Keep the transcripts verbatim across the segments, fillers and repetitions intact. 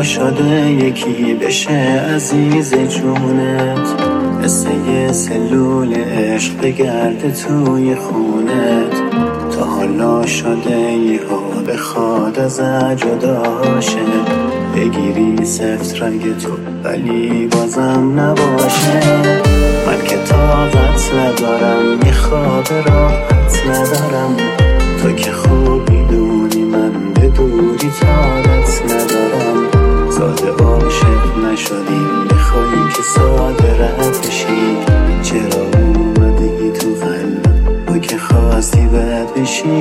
شده یکی بشه عزیز جونت، مثل یه سلول عشق بگرده توی خونت. تا حالا شده یهو بخواد از جدا شه، بگیری سفت رنگ تو ولی بازم نباشه. من که طاقت ندارم یه خواب راحت ندارم، تو که خوب میدونی من به دوری طاقت ندارم. ساده عاشق نشدیم بخوایی که ساده رد بشی، چرا اومدی تو قلبم تو که خواستی بد بشی.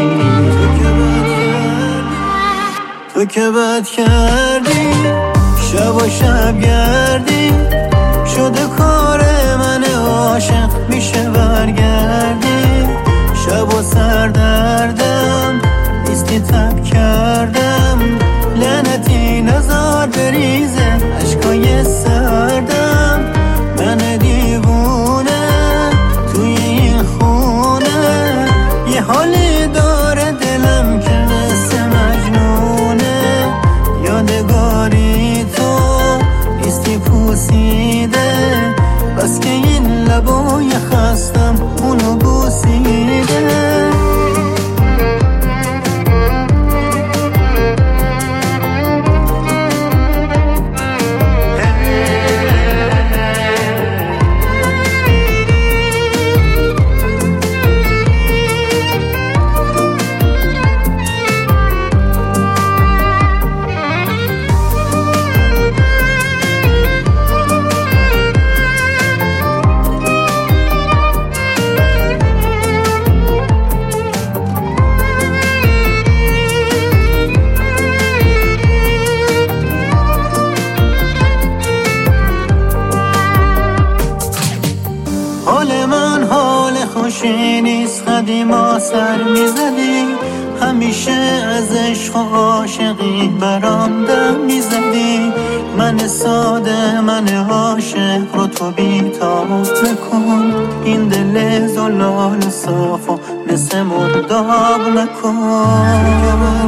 تو که بد کردی شب و شب گردی، شده کار من عاشق میشه برگردی. شب و سردردم نیستی تب کردم، لعنتی نزار بریزه عشقای سردم. من دیوونه توی این خونه، یه حالی داره دلم که مثل مجنونه. یادگاری تو نیستی پوسیده، بس که این لبای خستم اونو بوسیده. حال من حال خوشی نیست، قدیما سر میزدی، همیشه از عشق و عاشقی برام دم میزدی. من ساده من عاشق رو تو بی‌تاب نکن، این دل زلال صاف و مثل مرداب نکن.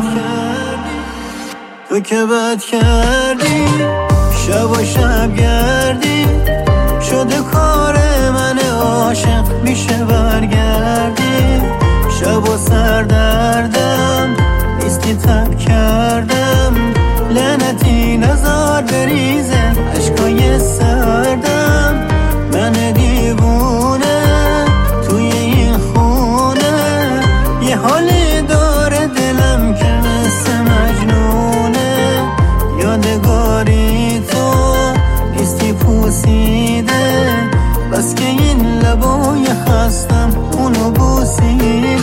تو که بد کردی شب و شب گردی، شده کار من عاشق میشه برگردی. شب و سردردم نیستی تب کردم، لعنتی نزار بریزه عشقای سردم. من دیوونه توی این خونه، یه حالی داره دلم که مثل مجنونه. یادگاری تو نیستی پوسیده، بس که این لبای خستم اونو بوسیده.